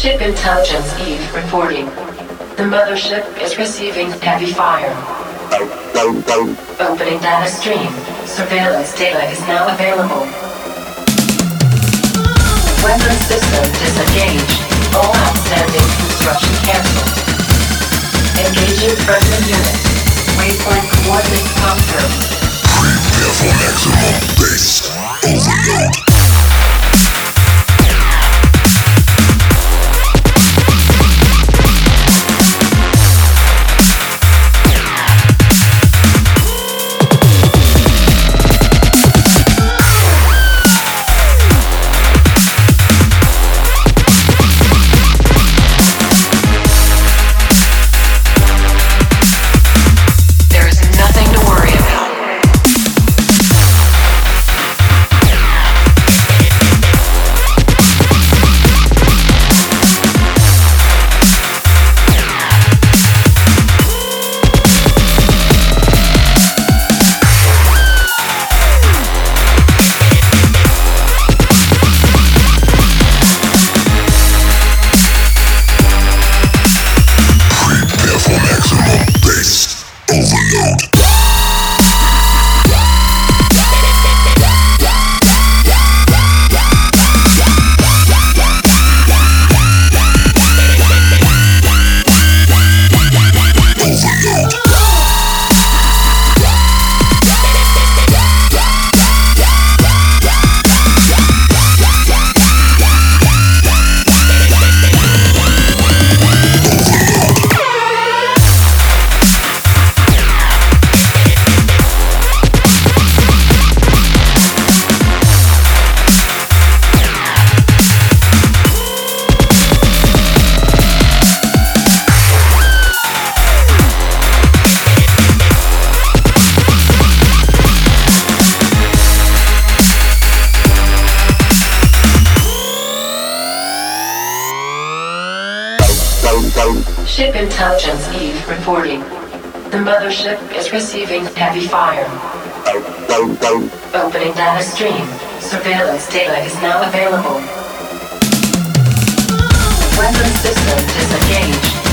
Ship intelligence Eve reporting. The mothership is receiving heavy fire. Opening data stream. Surveillance data is now available. Weapon system disengaged. All outstanding construction cancelled. Engaging friendly unit. Waypoint coordinates confirmed. Prepare for maximum base overload. Ship intelligence Eve reporting. The mothership is receiving heavy fire. Opening data stream. Surveillance data is now available. Weapon system disengaged.